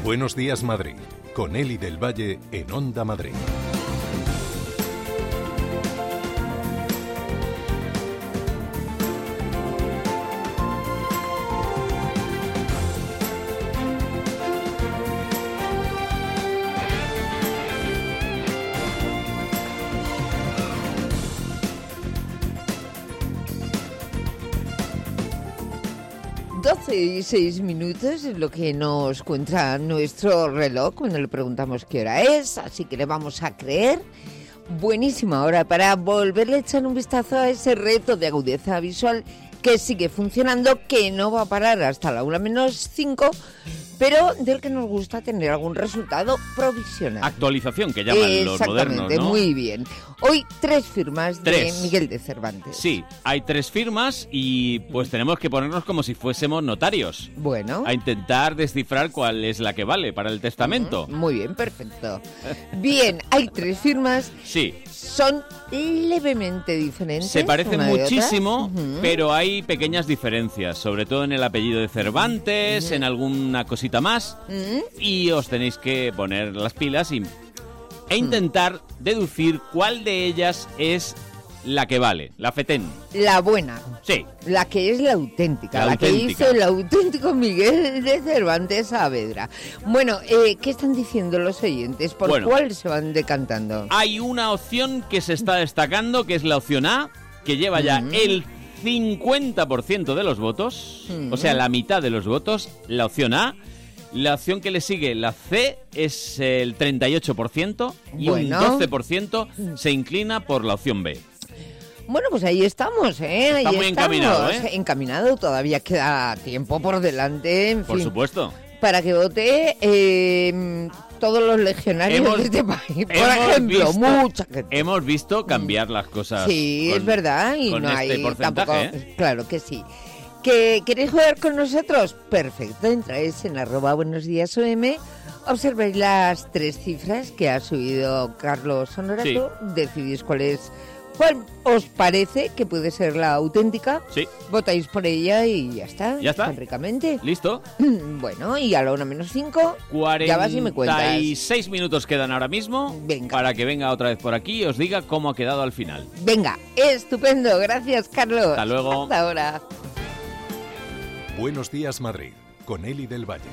Buenos días, Madrid, con Eli del Valle en Onda Madrid. Y 6 minutos es lo que nos cuenta nuestro reloj cuando le preguntamos qué hora es, así que le vamos a creer. Buenísima hora para volverle a echar un vistazo a ese reto de agudeza visual que sigue funcionando, que no va a parar hasta la 1:05, pero del que nos gusta tener algún resultado provisional. Actualización, que llaman los modernos, ¿no? Muy bien. Hoy 3 firmas de Miguel de Cervantes. Sí, hay 3 firmas y pues tenemos que ponernos como si fuésemos notarios. Bueno. A intentar descifrar cuál es la que vale para el testamento. Muy bien, perfecto. Bien, hay 3 firmas. Sí. Son levemente diferentes. Se parecen muchísimo, pero hay pequeñas diferencias, sobre todo en el apellido de Cervantes, en alguna cosita más, y os tenéis que poner las pilas e intentar deducir cuál de ellas es la que vale, la fetén. La buena. Sí. La que es la auténtica. Que hizo el auténtico Miguel de Cervantes Saavedra. Bueno, ¿qué están diciendo los oyentes? ¿Por cuál se van decantando? Hay una opción que se está destacando, que es la opción A, que lleva ya el 50% de los votos, o sea, la mitad de los votos, la opción A. La opción que le sigue, la C, es el 38% y un 12% se inclina por la opción B. Bueno, pues ahí estamos, ¿eh? Está muy encaminado, ¿eh? Encaminado, todavía queda tiempo por delante, en por fin, supuesto. Para que vote todos los legionarios de este país, por ejemplo, mucha gente. Hemos visto cambiar las cosas. Sí, es verdad, y no hay porcentaje, tampoco, claro que sí. ¿Que queréis jugar con nosotros? Perfecto, entráis en @buenosdíasOM, observéis las 3 cifras que ha subido Carlos Honorato, decidís cuál os parece que puede ser la auténtica, votáis por ella y ya está. Ya está. Tan ricamente. Listo. Bueno, y a la 1:05 ya vas y me cuentas. 46 minutos quedan ahora mismo. Venga. Para que venga otra vez por aquí y os diga cómo ha quedado al final. Venga, estupendo. Gracias, Carlos. Hasta luego. Hasta ahora. Buenos días, Madrid, con Eli del Valle.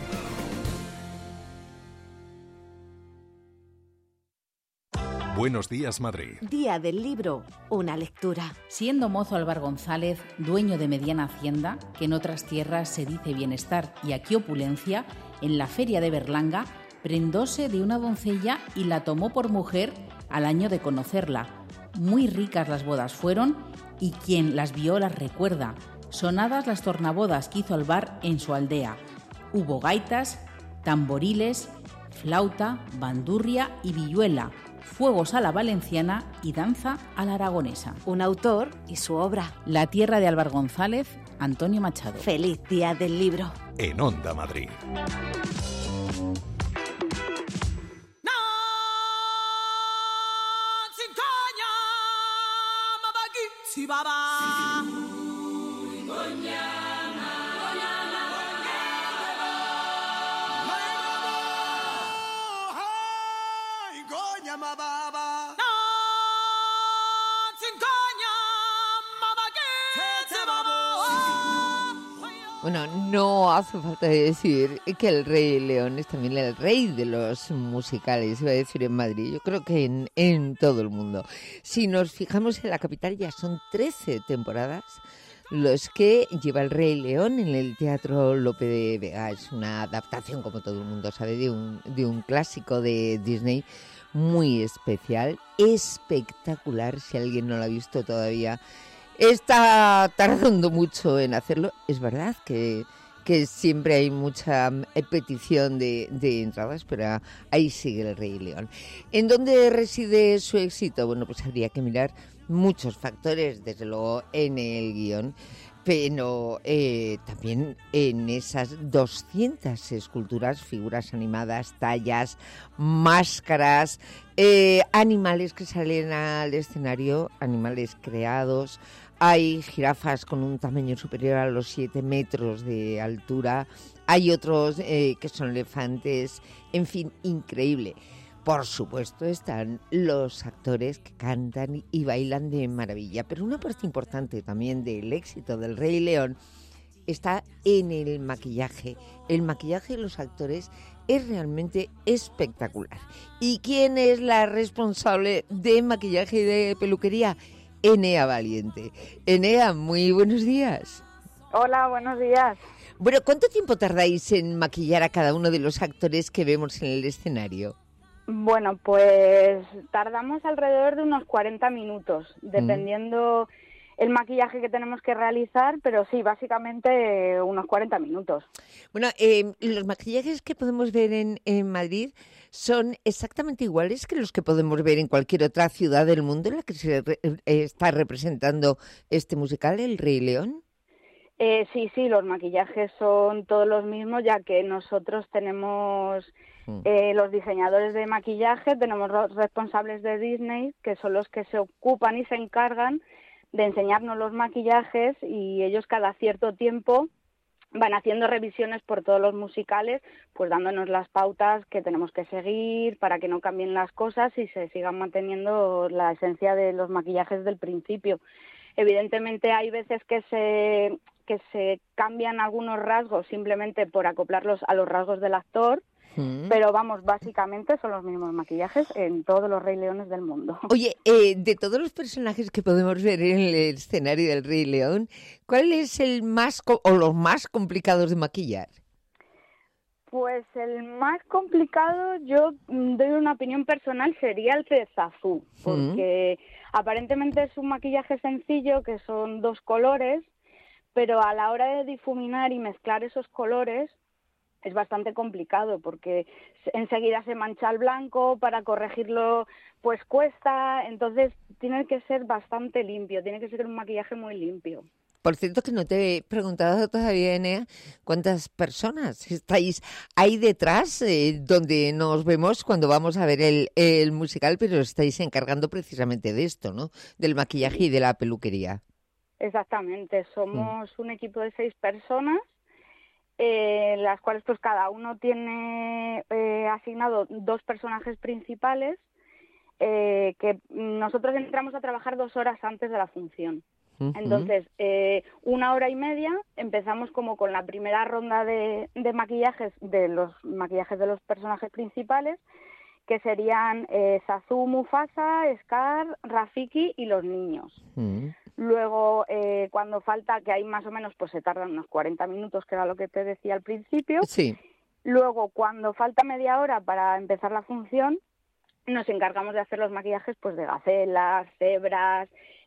Buenos días, Madrid. Día del libro, una lectura. Siendo mozo Álvar González, dueño de mediana hacienda, que en otras tierras se dice bienestar y aquí opulencia, en la feria de Berlanga, prendóse de una doncella y la tomó por mujer al año de conocerla. Muy ricas las bodas fueron y quien las vio las recuerda. Sonadas las tornabodas que hizo Álvar en su aldea. Hubo gaitas, tamboriles, flauta, bandurria y vihuela, fuegos a la valenciana y danza a la aragonesa. Un autor y su obra. La tierra de Álvar González, Antonio Machado. Feliz Día del Libro. En Onda Madrid. Bueno, no hace falta decir que el Rey León es también el rey de los musicales, iba a decir en Madrid, yo creo que en todo el mundo. Si nos fijamos en la capital, ya son 13 temporadas los que lleva el Rey León en el Teatro Lope de Vega. Es una adaptación, como todo el mundo sabe, de un clásico de Disney muy especial, espectacular. Si alguien no lo ha visto todavía, está tardando mucho en hacerlo. Es verdad que siempre hay mucha petición de entradas, pero ahí sigue el Rey León. ¿En dónde reside su éxito? Bueno, pues habría que mirar muchos factores, desde luego en el guión, pero también en esas 200 esculturas, figuras animadas, tallas, máscaras, animales que salen al escenario, animales creados. Hay jirafas con un tamaño superior a los 7 metros de altura, hay otros que son elefantes, en fin, increíble. Por supuesto están los actores que cantan y bailan de maravilla, pero una parte importante también del éxito del Rey León está en el maquillaje. El maquillaje de los actores es realmente espectacular. ¿Y quién es la responsable de maquillaje y de peluquería? Enea Valiente. Enea, muy buenos días. Hola, buenos días. Bueno, ¿cuánto tiempo tardáis en maquillar a cada uno de los actores que vemos en el escenario? Bueno, pues tardamos alrededor de unos 40 minutos, dependiendo el maquillaje que tenemos que realizar, pero sí, básicamente unos 40 minutos. Bueno, los maquillajes que podemos ver en Madrid son exactamente iguales que los que podemos ver en cualquier otra ciudad del mundo en la que se está representando este musical, El Rey León. Sí, los maquillajes son todos los mismos, ya que nosotros tenemos los diseñadores de maquillaje, tenemos los responsables de Disney, que son los que se ocupan y se encargan de enseñarnos los maquillajes, y ellos cada cierto tiempo van haciendo revisiones por todos los musicales, pues dándonos las pautas que tenemos que seguir para que no cambien las cosas y se sigan manteniendo la esencia de los maquillajes del principio. Evidentemente hay veces que se cambian algunos rasgos simplemente por acoplarlos a los rasgos del actor, pero vamos, básicamente son los mismos maquillajes en todos los Rey Leones del mundo. Oye, de todos los personajes que podemos ver en el escenario del Rey León, ¿cuál es el más o los más complicados de maquillar? Pues el más complicado, yo doy una opinión personal, sería el de Zazu, porque aparentemente es un maquillaje sencillo, que son 2 colores, pero a la hora de difuminar y mezclar esos colores es bastante complicado, porque enseguida se mancha el blanco, para corregirlo pues cuesta, entonces tiene que ser bastante limpio, tiene que ser un maquillaje muy limpio. Por cierto, que no te he preguntado todavía, Enea, ¿cuántas personas estáis ahí detrás, donde nos vemos cuando vamos a ver el musical, pero estáis encargando precisamente de esto, ¿no? Del maquillaje y de la peluquería. Exactamente, somos un equipo de 6 personas, las cuales pues cada uno tiene asignado 2 personajes principales, que nosotros entramos a trabajar 2 horas antes de la función. Entonces, 1 hora y media empezamos como con la primera ronda de maquillajes, de los maquillajes de los personajes principales, que serían Zazu, Mufasa, Scar, Rafiki y los niños. Luego, cuando falta, que hay más o menos, pues se tardan unos 40 minutos, que era lo que te decía al principio. Sí. Luego, cuando falta media hora para empezar la función, nos encargamos de hacer los maquillajes pues de gacelas, cebras,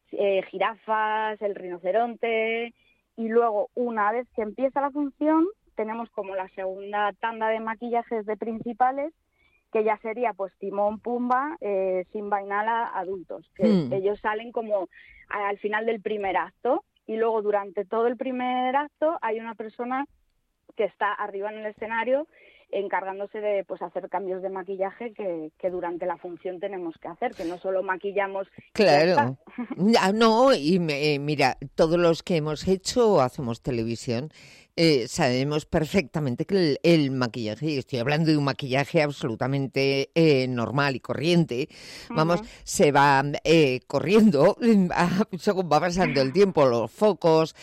jirafas, el rinoceronte, y luego, una vez que empieza la función, tenemos como la segunda tanda de maquillajes de principales, que ya sería pues Timón, Pumba, Simba y Nala adultos, que ellos salen como al final del primer acto, y luego durante todo el primer acto hay una persona que está arriba en el escenario encargándose de pues hacer cambios de maquillaje que durante la función tenemos que hacer, que no solo maquillamos. Claro. No, y mira, todos los que hemos hecho o hacemos televisión sabemos perfectamente que el maquillaje, y estoy hablando de un maquillaje absolutamente normal y corriente, vamos, se va corriendo según va pasando el tiempo, los focos,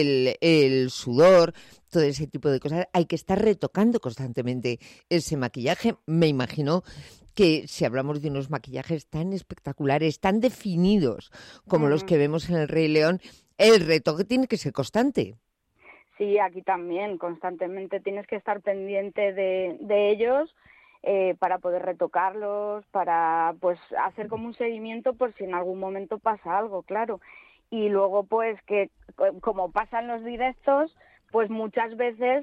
el sudor, todo ese tipo de cosas. Hay que estar retocando constantemente ese maquillaje. Me imagino que si hablamos de unos maquillajes tan espectaculares, tan definidos como los que vemos en El Rey León, el retoque tiene que ser constante. Sí, aquí también, constantemente tienes que estar pendiente de ellos para poder retocarlos, para pues hacer como un seguimiento por si en algún momento pasa algo, claro. Y luego pues que como pasa en los directos, pues muchas veces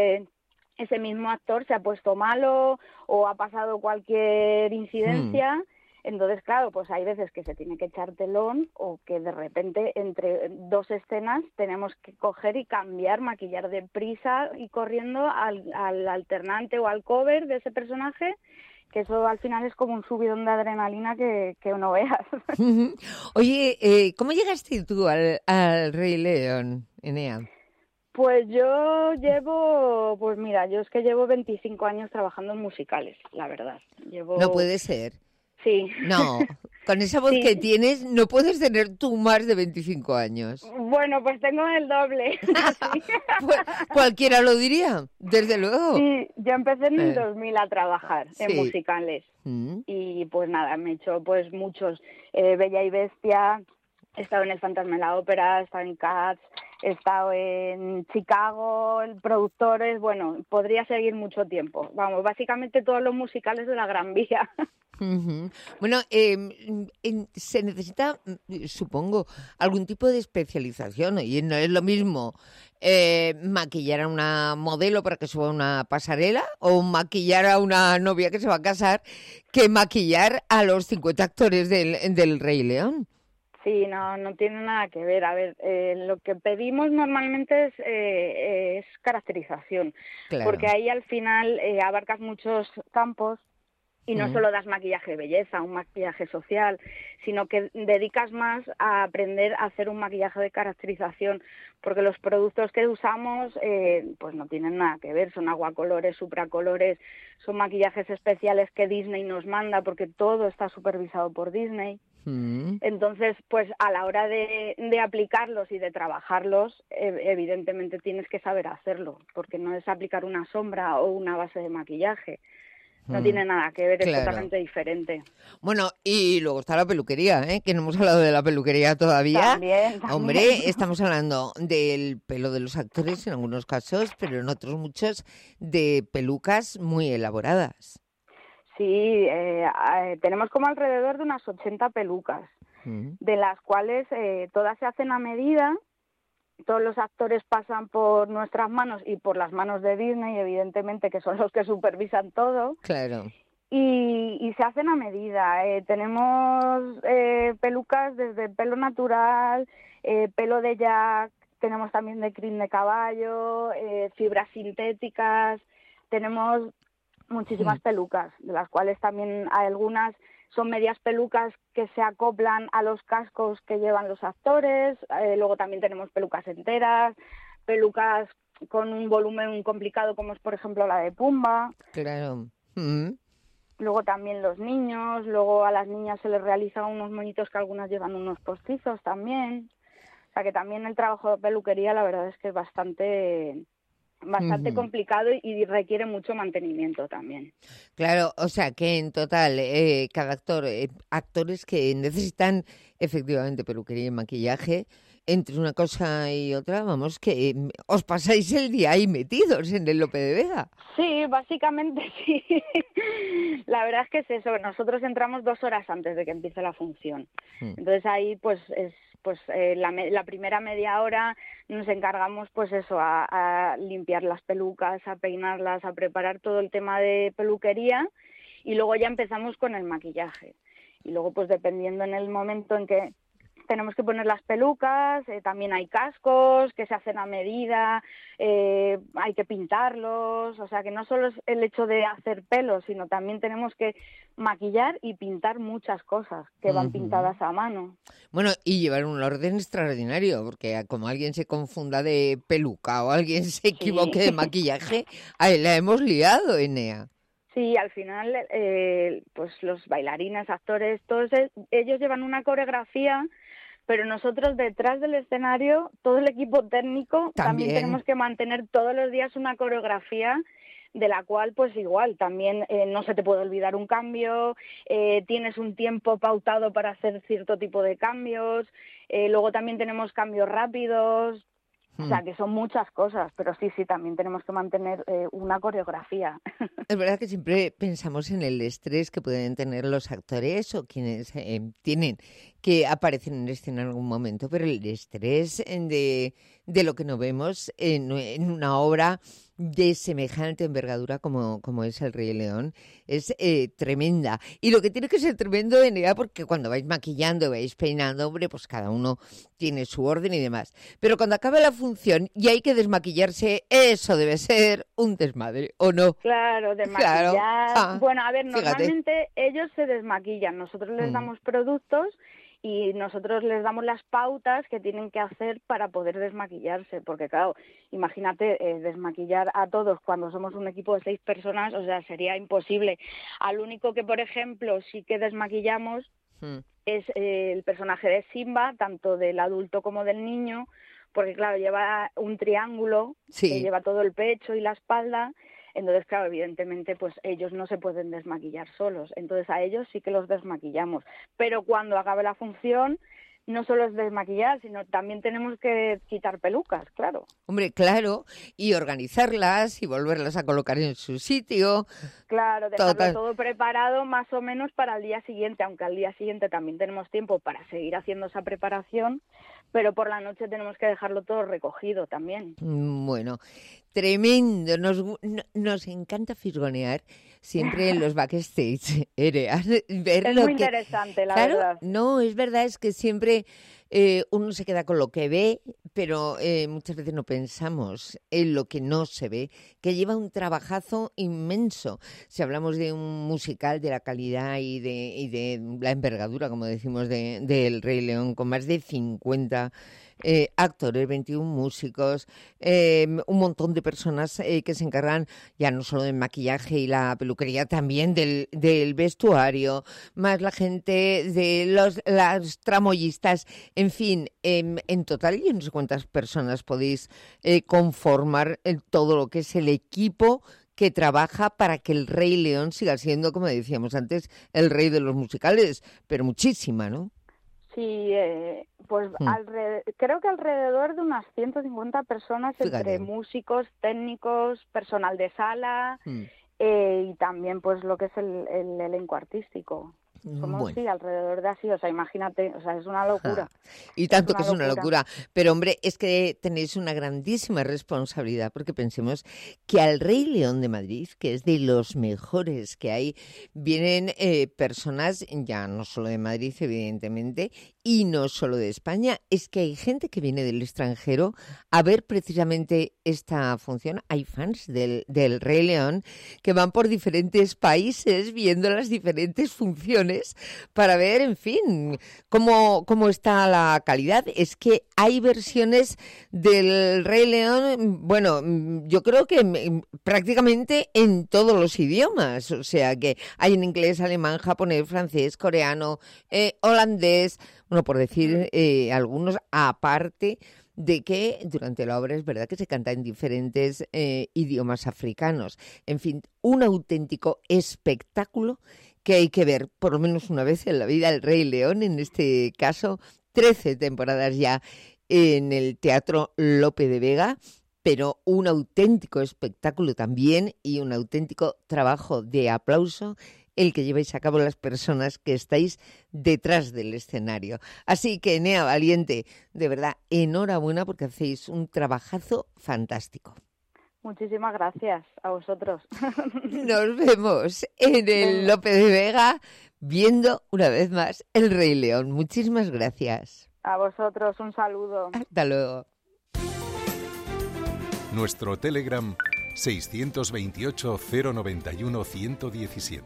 ese mismo actor se ha puesto malo o ha pasado cualquier incidencia. Entonces, claro, pues hay veces que se tiene que echar telón o que de repente entre 2 escenas tenemos que coger y cambiar, maquillar deprisa y corriendo al alternante o al cover de ese personaje, que eso al final es como un subidón de adrenalina que no veas. Oye, ¿cómo llegaste tú al Rey León, Enea? Pues yo llevo, pues mira, yo es que llevo 25 años trabajando en musicales, la verdad. No puede ser. Sí. No, con esa voz que tienes no puedes tener tú más de 25 años. Bueno, pues tengo el doble. Cualquiera lo diría, desde luego. Sí, yo empecé en el 2000 a trabajar en musicales. Y pues nada, me he hecho pues muchos. Bella y Bestia, he estado en El Fantasma de la Ópera, he estado en Cats, he estado en Chicago, productores, bueno, podría seguir mucho tiempo. Vamos, básicamente todos los musicales de la Gran Vía. Bueno, se necesita, supongo, algún tipo de especialización. Y no es lo mismo maquillar a una modelo para que suba a una pasarela o maquillar a una novia que se va a casar que maquillar a los 50 actores del Rey León. Sí, no tiene nada que ver. A ver, lo que pedimos normalmente es caracterización, claro. Porque ahí al final abarcas muchos campos. Y no solo das maquillaje de belleza, un maquillaje social, sino que dedicas más a aprender a hacer un maquillaje de caracterización, porque los productos que usamos pues no tienen nada que ver, son aguacolores, supracolores, son maquillajes especiales que Disney nos manda, porque todo está supervisado por Disney. Entonces, pues a la hora de aplicarlos y de trabajarlos, evidentemente tienes que saber hacerlo, porque no es aplicar una sombra o una base de maquillaje. No tiene nada que ver, claro. Es totalmente diferente. Bueno, y luego está la peluquería, que no hemos hablado de la peluquería todavía. También. Hombre, estamos hablando del pelo de los actores en algunos casos, pero en otros muchos de pelucas muy elaboradas. Sí, tenemos como alrededor de unas 80 pelucas, de las cuales todas se hacen a medida. Todos los actores pasan por nuestras manos y por las manos de Disney, evidentemente, que son los que supervisan todo. Claro. Y se hacen a medida. Tenemos pelucas desde pelo natural, pelo de Jack, tenemos también de crin de caballo, fibras sintéticas. Tenemos muchísimas pelucas, de las cuales también hay algunas son medias pelucas que se acoplan a los cascos que llevan los actores. Luego también tenemos pelucas enteras, pelucas con un volumen complicado como es por ejemplo la de Pumba. Claro. Luego también los niños, luego a las niñas se les realizan unos moñitos que algunas llevan unos postizos también. O sea que también el trabajo de peluquería la verdad es que es bastante complicado y requiere mucho mantenimiento también. Claro, o sea que en total cada actor, actores que necesitan efectivamente peluquería y maquillaje, entre una cosa y otra, vamos, que os pasáis el día ahí metidos en el Lope de Vega. Sí, básicamente sí. La verdad es que es eso, nosotros entramos 2 horas antes de que empiece la función. Entonces ahí pues es la primera media hora nos encargamos pues eso, a limpiar las pelucas, a peinarlas, a preparar todo el tema de peluquería y luego ya empezamos con el maquillaje. Y luego pues dependiendo en el momento en que tenemos que poner las pelucas, también hay cascos que se hacen a medida, hay que pintarlos, o sea que no solo es el hecho de hacer pelos, sino también tenemos que maquillar y pintar muchas cosas que van pintadas a mano. Bueno, y llevar un orden extraordinario, porque como alguien se confunda de peluca o alguien se equivoque de maquillaje, ahí la hemos liado, Enea. Sí, al final, pues los bailarines, actores, todos ellos llevan una coreografía, pero nosotros detrás del escenario, todo el equipo técnico, también tenemos que mantener todos los días una coreografía de la cual, pues igual, también no se te puede olvidar un cambio, tienes un tiempo pautado para hacer cierto tipo de cambios, luego también tenemos cambios rápidos. O sea, que son muchas cosas, pero sí, también tenemos que mantener una coreografía. Es verdad que siempre pensamos en el estrés que pueden tener los actores o quienes tienen que aparecer en escena en algún momento, pero el estrés de lo que no vemos en una obra de semejante envergadura como es El Rey León es tremenda. Y lo que tiene que ser tremendo, Enea, porque cuando vais maquillando, vais peinando, hombre, pues cada uno tiene su orden y demás. Pero cuando acaba la función y hay que desmaquillarse, eso debe ser un desmadre, ¿o no? Claro, desmaquillar. Claro. Bueno, a ver, Fíjate. Normalmente ellos se desmaquillan, nosotros les damos productos y nosotros les damos las pautas que tienen que hacer para poder desmaquillarse, porque claro, imagínate desmaquillar a todos cuando somos un equipo de 6 personas, o sea, sería imposible. Al único que, por ejemplo, sí que desmaquillamos es el personaje de Simba, tanto del adulto como del niño, porque claro, lleva un triángulo que lleva todo el pecho y la espalda. Entonces, claro, evidentemente, pues ellos no se pueden desmaquillar solos. Entonces, a ellos sí que los desmaquillamos. Pero cuando acabe la función, no solo es desmaquillar, sino también tenemos que quitar pelucas, claro. Hombre, claro, y organizarlas y volverlas a colocar en su sitio. Claro, dejarlo todo preparado más o menos para el día siguiente, aunque al día siguiente también tenemos tiempo para seguir haciendo esa preparación, pero por la noche tenemos que dejarlo todo recogido también. Bueno, tremendo. Nos encanta fisgonear siempre en los backstage. Ver es muy interesante, la verdad. No, es verdad, es que siempre uno se queda con lo que ve, pero muchas veces no pensamos en lo que no se ve, que lleva un trabajazo inmenso. Si hablamos de un musical de la calidad y de la envergadura, como decimos, del Rey León, con más de 50 actores, 21 músicos, un montón de personas que se encargan ya no solo del maquillaje y la peluquería, también del vestuario, más la gente de las tramoyistas, en fin, en total yo no sé cuántas personas podéis conformar todo lo que es el equipo que trabaja para que el Rey León siga siendo, como decíamos antes, el rey de los musicales, pero muchísima, ¿no? Sí, pues creo que alrededor de unas 150 personas, entre músicos, técnicos, personal de sala y también pues lo que es el elenco artístico. Somos, sí, alrededor de así, o sea, imagínate, o sea, es una locura. Y tanto que es una locura. Pero, hombre, es que tenéis una grandísima responsabilidad, porque pensemos que al Rey León de Madrid, que es de los mejores que hay, vienen personas, ya no solo de Madrid, evidentemente, y no solo de España, es que hay gente que viene del extranjero a ver precisamente esta función. Hay fans del Rey León que van por diferentes países viendo las diferentes funciones para ver, en fin, cómo está la calidad. Es que hay versiones del Rey León, bueno, yo creo que prácticamente en todos los idiomas, o sea que hay en inglés, alemán, japonés, francés, coreano, holandés, bueno, por decir algunos, aparte de que durante la obra es verdad que se canta en diferentes idiomas africanos. En fin, un auténtico espectáculo que hay que ver por lo menos una vez en la vida, el Rey León, en este caso 13 temporadas ya en el Teatro Lope de Vega, pero un auténtico espectáculo también y un auténtico trabajo de aplauso el que lleváis a cabo las personas que estáis detrás del escenario. Así que, Enea Valiente, de verdad, enhorabuena porque hacéis un trabajazo fantástico. Muchísimas gracias a vosotros. Nos vemos en el Lope de Vega viendo una vez más el Rey León. Muchísimas gracias. A vosotros, un saludo. Hasta luego. Nuestro Telegram 628 091 117.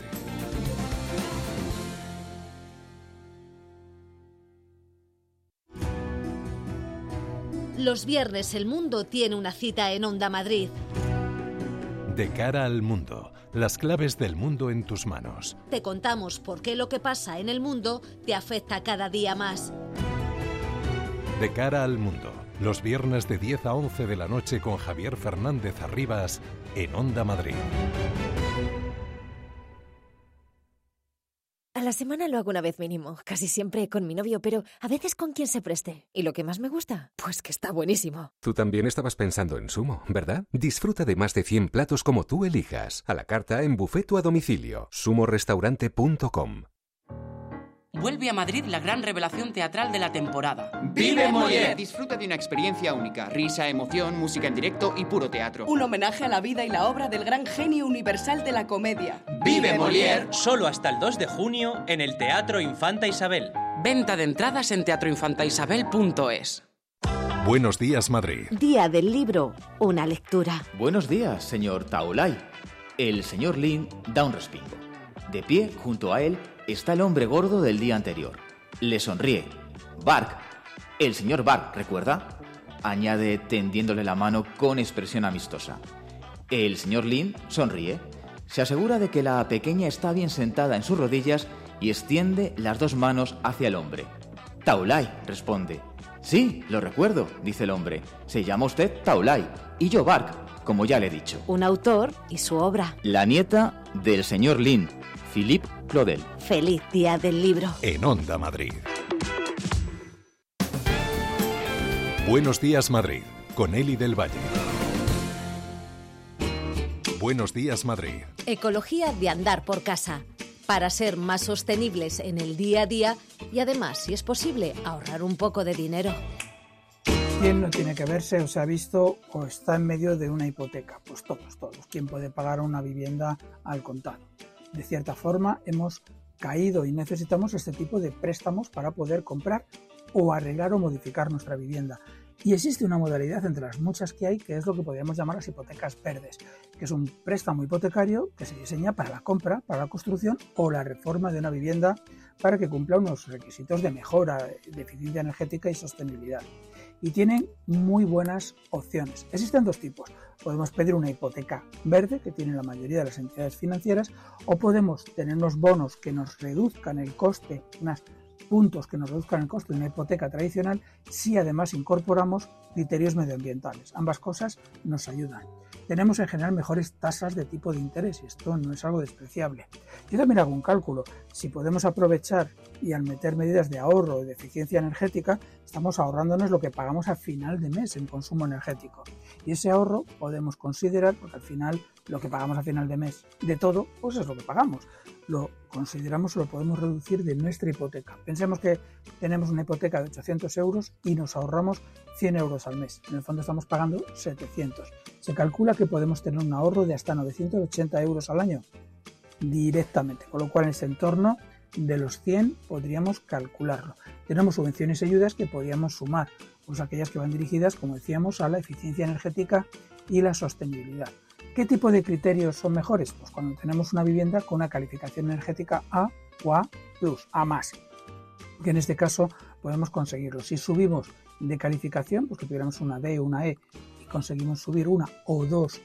Los viernes el mundo tiene una cita en Onda Madrid. De cara al mundo, las claves del mundo en tus manos. Te contamos por qué lo que pasa en el mundo te afecta cada día más. De cara al mundo, los viernes de 10 a 11 de la noche con Javier Fernández Arribas en Onda Madrid. A la semana lo hago una vez mínimo, casi siempre con mi novio, pero a veces con quien se preste. ¿Y lo que más me gusta? Pues que está buenísimo. Tú también estabas pensando en Sumo, ¿verdad? Disfruta de más de 100 platos como tú elijas, a la carta, en buffet o a domicilio. sumorestaurante.com. Vuelve a Madrid la gran revelación teatral de la temporada. ¡Vive Molière! Disfruta de una experiencia única. Risa, emoción, música en directo y puro teatro. Un homenaje a la vida y la obra del gran genio universal de la comedia. ¡Vive Molière! Solo hasta el 2 de junio en el Teatro Infanta Isabel. Venta de entradas en teatroinfantaisabel.es. Buenos días, Madrid. Día del libro, una lectura. Buenos días, señor Taolai. El señor Lin da un respingo. De pie, junto a él, está el hombre gordo del día anterior. Le sonríe. Bark. El señor Bark, ¿recuerda? Añade tendiéndole la mano con expresión amistosa. El señor Lin sonríe. Se asegura de que la pequeña está bien sentada en sus rodillas y extiende las 2 manos hacia el hombre. Taulai, responde. Sí, lo recuerdo, dice el hombre. Se llama usted Taulai y yo Bark, como ya le he dicho. Un autor y su obra. La nieta del señor Lin, Philippe Claudel. Feliz día del libro. En Onda Madrid. Buenos días, Madrid, con Eli del Valle. Buenos días, Madrid. Ecología de andar por casa. Para ser más sostenibles en el día a día y además, si es posible, ahorrar un poco de dinero. ¿Quién no tiene que verse o se ha visto o está en medio de una hipoteca? Pues todos. ¿Quién puede pagar una vivienda al contado? De cierta forma hemos caído y necesitamos este tipo de préstamos para poder comprar o arreglar o modificar nuestra vivienda. Y existe una modalidad entre las muchas que hay, que es lo que podríamos llamar las hipotecas verdes, que es un préstamo hipotecario que se diseña para la compra, para la construcción o la reforma de una vivienda para que cumpla unos requisitos de mejora, de eficiencia energética y sostenibilidad. Y tienen muy buenas opciones. Existen 2 tipos. Podemos pedir una hipoteca verde, que tienen la mayoría de las entidades financieras, o podemos tener unos bonos que nos reduzcan el coste, unos puntos que nos reduzcan el coste de una hipoteca tradicional, si además incorporamos criterios medioambientales. Ambas cosas nos ayudan. Tenemos en general mejores tasas de tipo de interés y esto no es algo despreciable. Yo también hago un cálculo. Si podemos aprovechar y al meter medidas de ahorro y de eficiencia energética, estamos ahorrándonos lo que pagamos a final de mes en consumo energético. Y ese ahorro podemos considerar, porque al final lo que pagamos a final de mes de todo, pues es lo que pagamos. Lo consideramos, lo podemos reducir de nuestra hipoteca. Pensemos que tenemos una hipoteca de 800 euros y nos ahorramos 100 euros al mes. En el fondo estamos pagando 700. Se calcula que podemos tener un ahorro de hasta 980 euros al año directamente, con lo cual en ese entorno de los 100 podríamos calcularlo. Tenemos subvenciones y ayudas que podríamos sumar, pues aquellas que van dirigidas, como decíamos, a la eficiencia energética y la sostenibilidad. ¿Qué tipo de criterios son mejores? Pues cuando tenemos una vivienda con una calificación energética A o A+, A+, que en este caso podemos conseguirlo. Si subimos de calificación, pues que tuviéramos una D o una E y conseguimos subir 1 o 2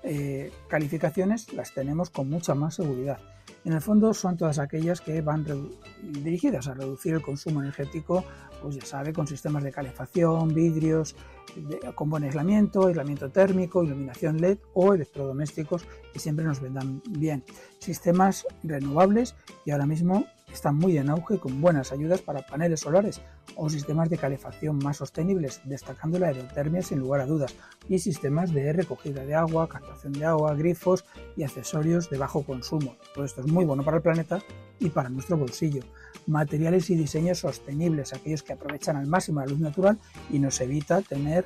calificaciones, las tenemos con mucha más seguridad. En el fondo son todas aquellas que van dirigidas a reducir el consumo energético, pues ya sabe, con sistemas de calefacción, vidrios, con buen aislamiento térmico, iluminación LED o electrodomésticos que siempre nos vendan bien. Sistemas renovables y ahora mismo están muy en auge con buenas ayudas para paneles solares o sistemas de calefacción más sostenibles, destacando la aerotermia sin lugar a dudas, y sistemas de recogida de agua, captación de agua, grifos y accesorios de bajo consumo. Todo esto es muy bueno para el planeta y para nuestro bolsillo. Materiales y diseños sostenibles, aquellos que aprovechan al máximo la luz natural y nos evita tener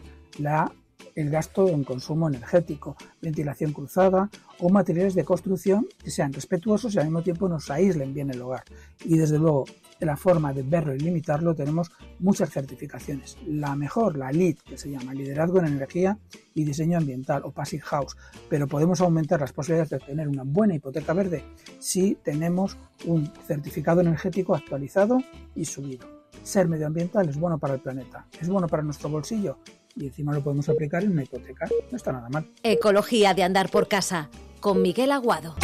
el gasto en consumo energético, ventilación cruzada o materiales de construcción que sean respetuosos y al mismo tiempo nos aíslen bien el hogar. Y desde luego, de la forma de verlo y limitarlo, tenemos muchas certificaciones. La mejor, la LEED, que se llama Liderazgo en Energía y Diseño Ambiental, o Passive House, pero podemos aumentar las posibilidades de tener una buena hipoteca verde si tenemos un certificado energético actualizado y subido. Ser medioambiental es bueno para el planeta, es bueno para nuestro bolsillo y encima lo podemos aplicar en una hipoteca. No está nada mal. Ecología de andar por casa, con Miguel Aguado.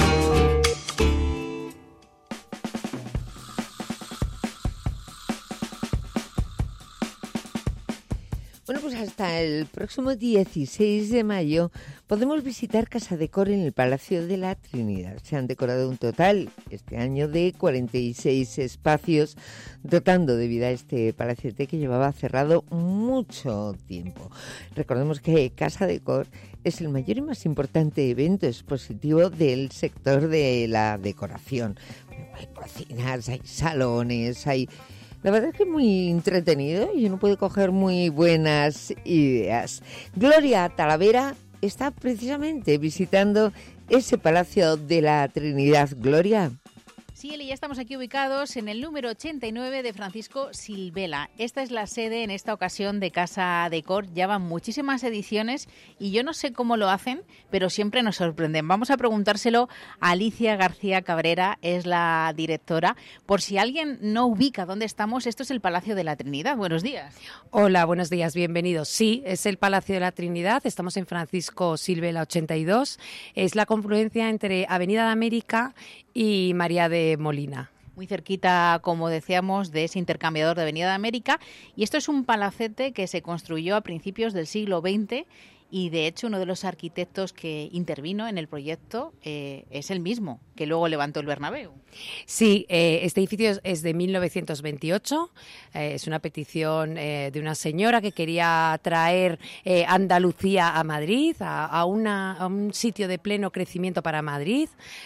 Bueno, pues hasta el próximo 16 de mayo podemos visitar Casa Decor en el Palacio de la Trinidad. Se han decorado un total este año de 46 espacios, dotando de vida a este palacete que llevaba cerrado mucho tiempo. Recordemos que Casa Decor es el mayor y más importante evento expositivo del sector de la decoración. Hay cocinas, hay salones, hay... La verdad es que es muy entretenido y uno puede coger muy buenas ideas. Gloria Talavera está precisamente visitando ese Palacio de la Trinidad. Gloria. Sí, Eli, ya estamos aquí ubicados en el número 89 de Francisco Silvela. Esta es la sede en esta ocasión de Casa Decor. Llevan muchísimas ediciones y yo no sé cómo lo hacen, pero siempre nos sorprenden. Vamos a preguntárselo a Alicia García Cabrera, es la directora. Por si alguien no ubica dónde estamos, esto es el Palacio de la Trinidad. Buenos días. Hola, buenos días, bienvenidos. Sí, es el Palacio de la Trinidad, estamos en Francisco Silvela 82. Es la confluencia entre Avenida de América y María de Molina. Muy cerquita, como decíamos, de ese intercambiador de Avenida de América. Y esto es un palacete que se construyó a principios del siglo XX y, de hecho, uno de los arquitectos que intervino en el proyecto es el mismo, que luego levantó el Bernabéu. Sí, este edificio es de 1928. Es una petición de una señora que quería traer Andalucía a Madrid, a un sitio de pleno crecimiento para Madrid,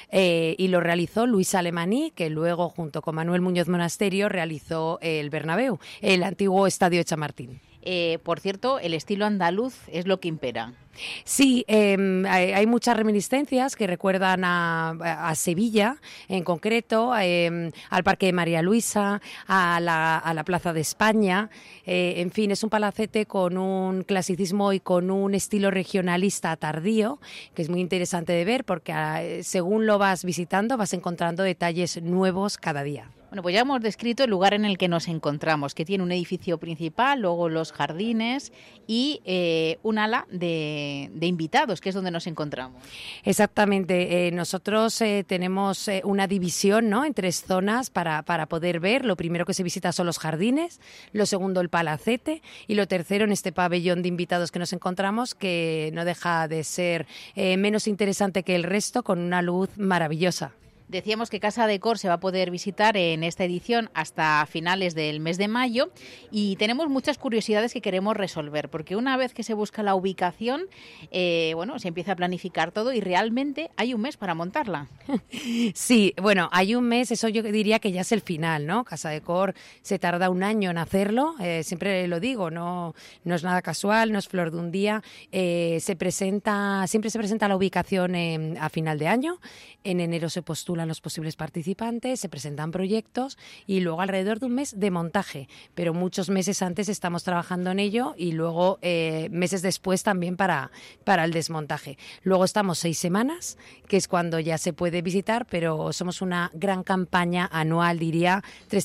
y lo realizó Luis Alemaní, que luego, junto con Manuel Muñoz Monasterio, realizó el Bernabéu, el antiguo Estadio de Chamartín. Por cierto, el estilo andaluz es lo que impera. Sí, hay muchas reminiscencias que recuerdan a Sevilla, en concreto, al Parque de María Luisa, a la Plaza de España. En fin, es un palacete con un clasicismo y con un estilo regionalista tardío, que es muy interesante de ver porque según lo vas visitando vas encontrando detalles nuevos cada día. Bueno, pues ya hemos descrito el lugar en el que nos encontramos, que tiene un edificio principal, luego los jardines y un ala de invitados, que es donde nos encontramos. Exactamente. Nosotros tenemos una división, ¿no?, en 3 zonas para poder ver. Lo primero que se visita son los jardines, lo segundo el palacete y lo tercero en este pabellón de invitados que nos encontramos, que no deja de ser menos interesante que el resto, con una luz maravillosa. Decíamos que Casa Decor se va a poder visitar en esta edición hasta finales del mes de mayo y tenemos muchas curiosidades que queremos resolver, porque una vez que se busca la ubicación, se empieza a planificar todo y realmente hay un mes para montarla. Sí, bueno, hay un mes, eso yo diría que ya es el final, ¿no? Casa Decor se tarda un año en hacerlo, siempre lo digo, no es nada casual, no es flor de un día. Siempre se presenta la ubicación a final de año, en enero se postula los posibles participantes, se presentan proyectos y luego alrededor de un mes de montaje, pero muchos meses antes estamos trabajando en ello y luego meses después también para el desmontaje. Luego estamos 6 semanas, que es cuando ya se puede visitar, pero somos una gran campaña anual, diría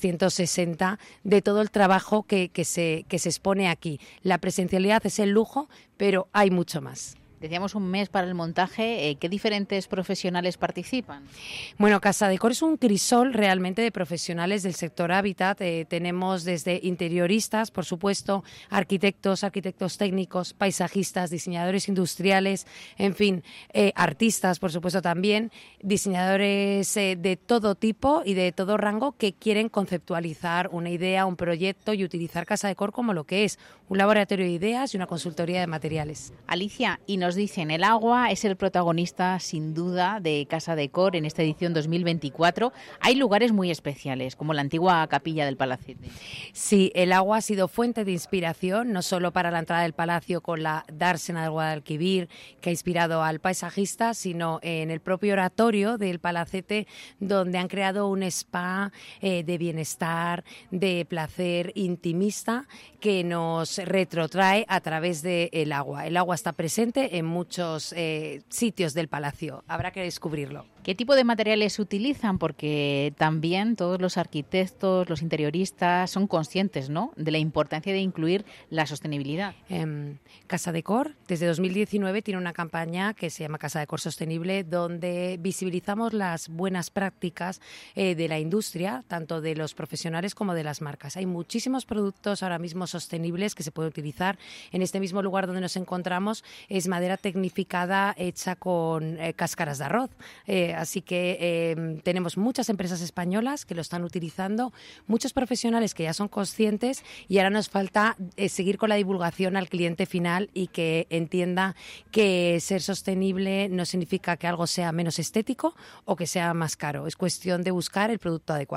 360, de todo el trabajo que se expone aquí. La presencialidad es el lujo, pero hay mucho más. Decíamos un mes para el montaje. ¿Qué diferentes profesionales participan? Bueno, Casa Decor es un crisol realmente de profesionales del sector hábitat. Tenemos desde interioristas, por supuesto, arquitectos técnicos, paisajistas, diseñadores industriales, en fin, artistas, por supuesto también, diseñadores de todo tipo y de todo rango que quieren conceptualizar una idea, un proyecto y utilizar Casa Decor como lo que es, un laboratorio de ideas y una consultoría de materiales. Alicia, y nos dicen, el agua es el protagonista sin duda de Casa Decor en esta edición 2024. Hay lugares muy especiales, como la antigua capilla del palacete. Sí, el agua ha sido fuente de inspiración, no solo para la entrada del palacio con la dársena del Guadalquivir, que ha inspirado al paisajista, sino en el propio oratorio del palacete, donde han creado un spa de bienestar, de placer intimista, que nos retrotrae a través del agua. El agua está presente en muchos sitios del palacio. Habrá que descubrirlo. ¿Qué tipo de materiales se utilizan? Porque también todos los arquitectos, los interioristas son conscientes, ¿no?, de la importancia de incluir la sostenibilidad. Casa Decor, desde 2019, tiene una campaña que se llama Casa Decor Sostenible, donde visibilizamos las buenas prácticas de la industria, tanto de los profesionales como de las marcas. Hay muchísimos productos ahora mismo sostenibles que se pueden utilizar. En este mismo lugar donde nos encontramos es madera tecnificada hecha con cáscaras de arroz. Así que tenemos muchas empresas españolas que lo están utilizando, muchos profesionales que ya son conscientes y ahora nos falta seguir con la divulgación al cliente final y que entienda que ser sostenible no significa que algo sea menos estético o que sea más caro. Es cuestión de buscar el producto adecuado.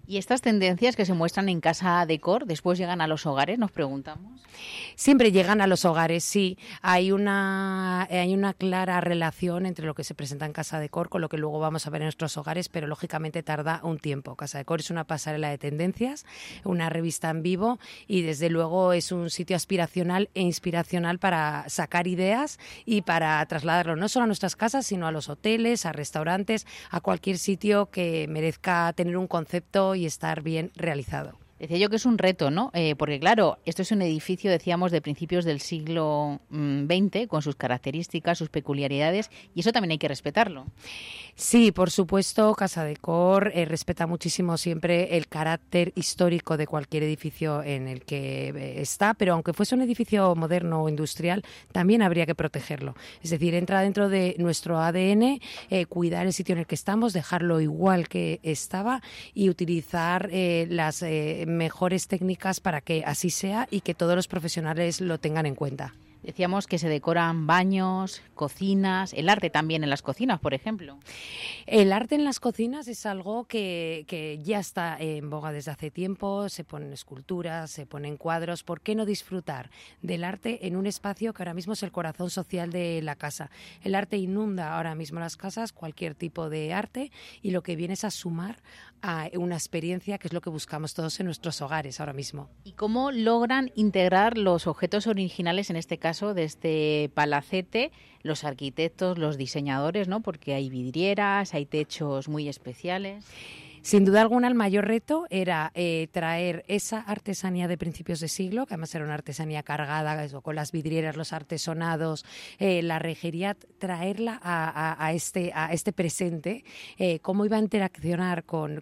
¿Y estas tendencias que se muestran en Casa Decor después llegan a los hogares, nos preguntamos? Siempre llegan a los hogares, sí. Hay una clara relación entre lo que se presenta en Casa Decor con lo que luego vamos a ver en nuestros hogares, pero lógicamente tarda un tiempo. Casa Decor es una pasarela de tendencias, una revista en vivo y desde luego es un sitio aspiracional e inspiracional para sacar ideas y para trasladarlo no solo a nuestras casas, sino a los hoteles, a restaurantes, a cualquier sitio que merezca tener un concepto y estar bien realizado. Decía yo que es un reto, ¿no? Porque claro, esto es un edificio, decíamos, de principios del siglo XX, con sus características, sus peculiaridades, y eso también hay que respetarlo. Sí, por supuesto, Casa Decor respeta muchísimo siempre el carácter histórico de cualquier edificio en el que está, pero aunque fuese un edificio moderno o industrial, también habría que protegerlo. Es decir, entra dentro de nuestro ADN, cuidar el sitio en el que estamos, dejarlo igual que estaba y utilizar las mejores técnicas para que así sea y que todos los profesionales lo tengan en cuenta. Decíamos que se decoran baños, cocinas, el arte también en las cocinas, por ejemplo. El arte en las cocinas es algo que ya está en boga desde hace tiempo, se ponen esculturas, se ponen cuadros. ¿Por qué no disfrutar del arte en un espacio que ahora mismo es el corazón social de la casa? El arte inunda ahora mismo las casas, cualquier tipo de arte, y lo que viene es a sumar a una experiencia que es lo que buscamos todos en nuestros hogares ahora mismo. ¿Y cómo logran integrar los objetos originales, en este caso de este palacete, los arquitectos, los diseñadores, ¿no? Porque hay vidrieras, hay techos muy especiales. Sin duda alguna, el mayor reto era traer esa artesanía de principios de siglo, que además era una artesanía cargada, eso, con las vidrieras, los artesonados, la rejería, traerla a este presente, cómo iba a interaccionar con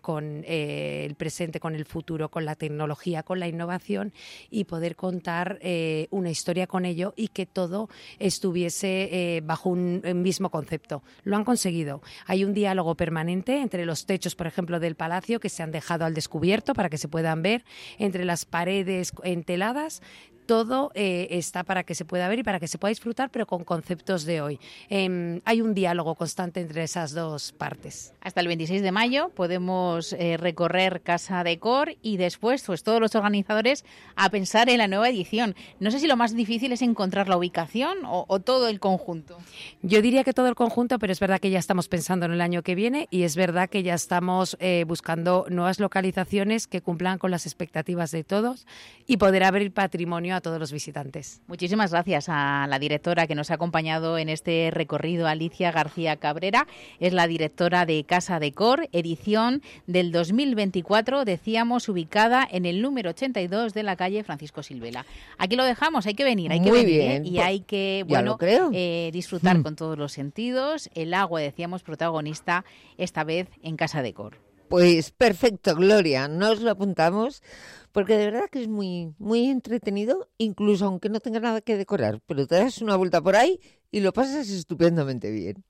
el presente, con el futuro, con la tecnología, con la innovación y poder contar una historia con ello y que todo estuviese bajo un mismo concepto. Lo han conseguido. Hay un diálogo permanente entre los techos, por ejemplo, del palacio, que se han dejado al descubierto para que se puedan ver, entre las paredes enteladas. Todo está para que se pueda ver y para que se pueda disfrutar, pero con conceptos de hoy. Hay un diálogo constante entre esas dos partes. Hasta el 26 de mayo podemos recorrer Casa Decor y después pues todos los organizadores a pensar en la nueva edición. No sé si lo más difícil es encontrar la ubicación o todo el conjunto. Yo diría que todo el conjunto, pero es verdad que ya estamos pensando en el año que viene y es verdad que ya estamos buscando nuevas localizaciones que cumplan con las expectativas de todos y poder abrir patrimonio a todos los visitantes. Muchísimas gracias a la directora que nos ha acompañado en este recorrido, Alicia García Cabrera. Es la directora de Casa Decor, edición del 2024, decíamos, ubicada en el número 82 de la calle Francisco Silvela. Aquí lo dejamos, hay que venir, bien. Y hay que disfrutar con todos los sentidos. El agua, decíamos, protagonista esta vez en Casa Decor. Pues perfecto, Gloria, nos lo apuntamos porque de verdad que es muy, muy entretenido, incluso aunque no tenga nada que decorar, pero te das una vuelta por ahí y lo pasas estupendamente bien.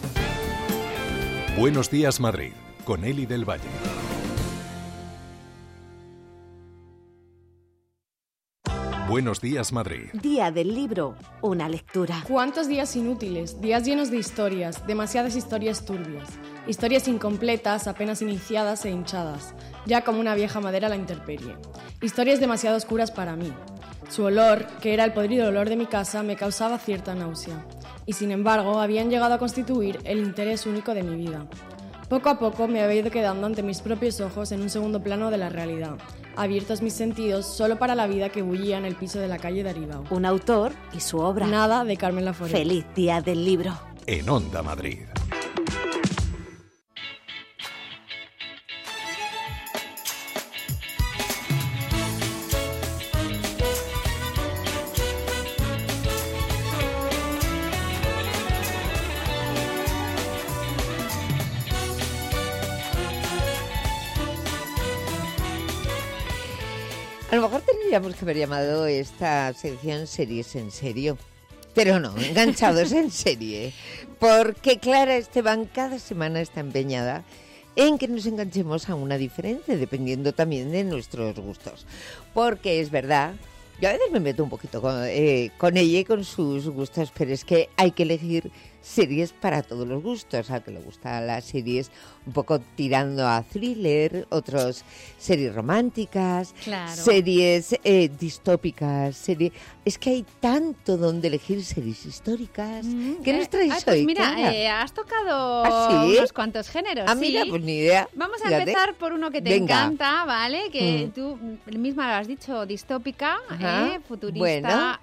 Buenos días, Madrid, con Eli del Valle. Buenos días, Madrid. Día del libro, una lectura. ¿Cuántos días inútiles? Días llenos de historias, demasiadas historias turbias. Historias incompletas, apenas iniciadas e hinchadas, ya como una vieja madera a la intemperie. Historias demasiado oscuras para mí. Su olor, que era el podrido olor de mi casa, me causaba cierta náusea. Y sin embargo, habían llegado a constituir el interés único de mi vida. Poco a poco me había ido quedando ante mis propios ojos en un segundo plano de la realidad, abiertos mis sentidos solo para la vida que bullía en el piso de la calle de Aribao. Un autor y su obra. Nada de Carmen Laforet. Feliz Día del Libro. En Onda Madrid. A lo mejor tendríamos que haber llamado esta sección Series en Serio. Pero no, enganchados en serie. Porque Clara Esteban cada semana está empeñada en que nos enganchemos a una diferente, dependiendo también de nuestros gustos. Porque es verdad, yo a veces me meto un poquito con ella y con sus gustos, pero es que hay que elegir series para todos los gustos. Al que le gustan las series un poco tirando a thriller, otros series románticas, series distópicas, es que hay tanto donde elegir, series históricas. ¿Qué nos traes hoy? Mira, has tocado unos cuantos géneros. Mira, pues ni idea. Vamos a empezar por uno que te encanta, ¿vale? Que tú misma lo has dicho, distópica, futurista,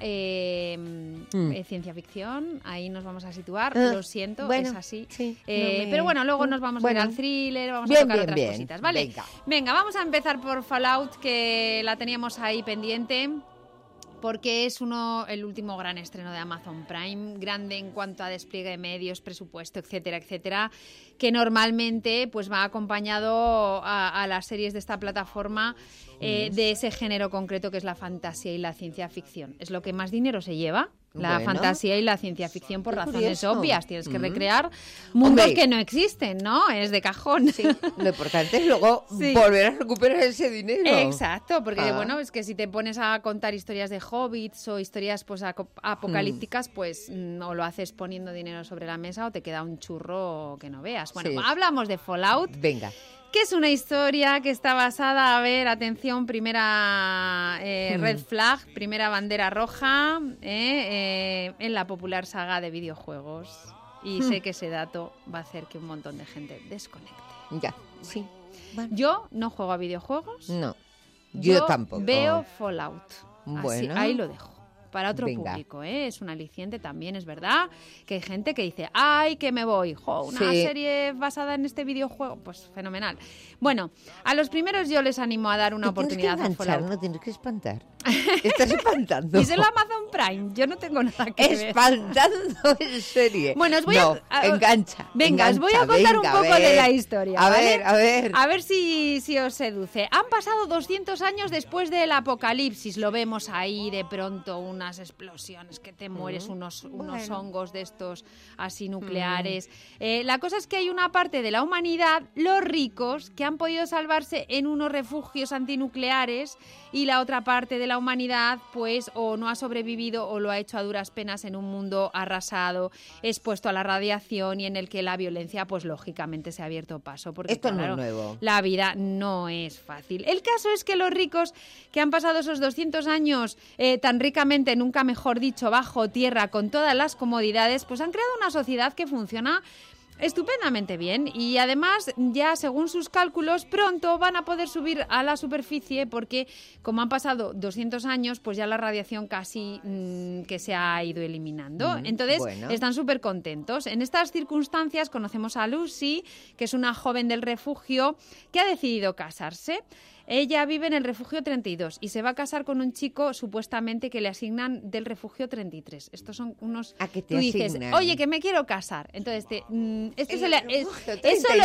ciencia ficción. Ahí nos vamos a situar. Lo siento, es así. Sí, pero bueno, luego nos vamos a ir al thriller, vamos a tocar otras cositas, ¿vale? Venga, vamos a empezar por Fallout, que la teníamos ahí pendiente, porque es el último gran estreno de Amazon Prime, grande en cuanto a despliegue de medios, presupuesto, etcétera, etcétera, que normalmente pues va acompañado a las series de esta plataforma de ese género concreto que es la fantasía y la ciencia ficción. Es lo que más dinero se lleva. La fantasía y la ciencia ficción por razones obvias. Tienes que recrear mundos que no existen, ¿no? Es de cajón. Sí. Lo importante es luego volver a recuperar ese dinero. Exacto, porque bueno, es que si te pones a contar historias de hobbits o historias pues apocalípticas, pues o lo haces poniendo dinero sobre la mesa o te queda un churro que no veas. Bueno, hablamos de Fallout. Venga. Que es una historia que está basada, a ver, atención, primera red flag, primera bandera roja en la popular saga de videojuegos. Y sé que ese dato va a hacer que un montón de gente desconecte. Ya, sí. Bueno. Yo no juego a videojuegos. No, yo tampoco. Veo Fallout. Bueno. Así, ahí lo dejo. Para otro público, es un aliciente también, es verdad, que hay gente que dice, ¡ay, que me voy! Una serie basada en este videojuego, pues fenomenal. Bueno, a los primeros yo les animo a dar una oportunidad a Fallout. No tienes que espantar. Estás espantando. Díselo a Amazon Prime, yo no tengo nada que ver. Espantando en serie. Bueno, os voy engancha. Venga, os voy a contar un poco de la historia. A ¿vale? ver. A ver si os seduce. Han pasado 200 años después del apocalipsis. Lo vemos ahí de pronto, unas explosiones que te mueres, unos hongos de estos así nucleares. La cosa es que hay una parte de la humanidad, los ricos, que han podido salvarse en unos refugios antinucleares, y la otra parte de la humanidad pues o no ha sobrevivido o lo ha hecho a duras penas en un mundo arrasado, expuesto a la radiación y en el que la violencia pues lógicamente se ha abierto paso, porque esto no es nuevo. La vida no es fácil. El caso es que los ricos que han pasado esos 200 años tan ricamente, nunca mejor dicho, bajo tierra, con todas las comodidades, pues han creado una sociedad que funciona estupendamente bien, y además ya según sus cálculos pronto van a poder subir a la superficie, porque como han pasado 200 años pues ya la radiación casi que se ha ido eliminando. Entonces están súper contentos. En estas circunstancias conocemos a Lucy, que es una joven del refugio que ha decidido casarse. Ella vive en el refugio 32 y se va a casar con un chico supuestamente que le asignan del refugio 33. Estos son unos... ¿A qué te tú dices, asignan? oye, que me quiero casar. Entonces, este es el refugio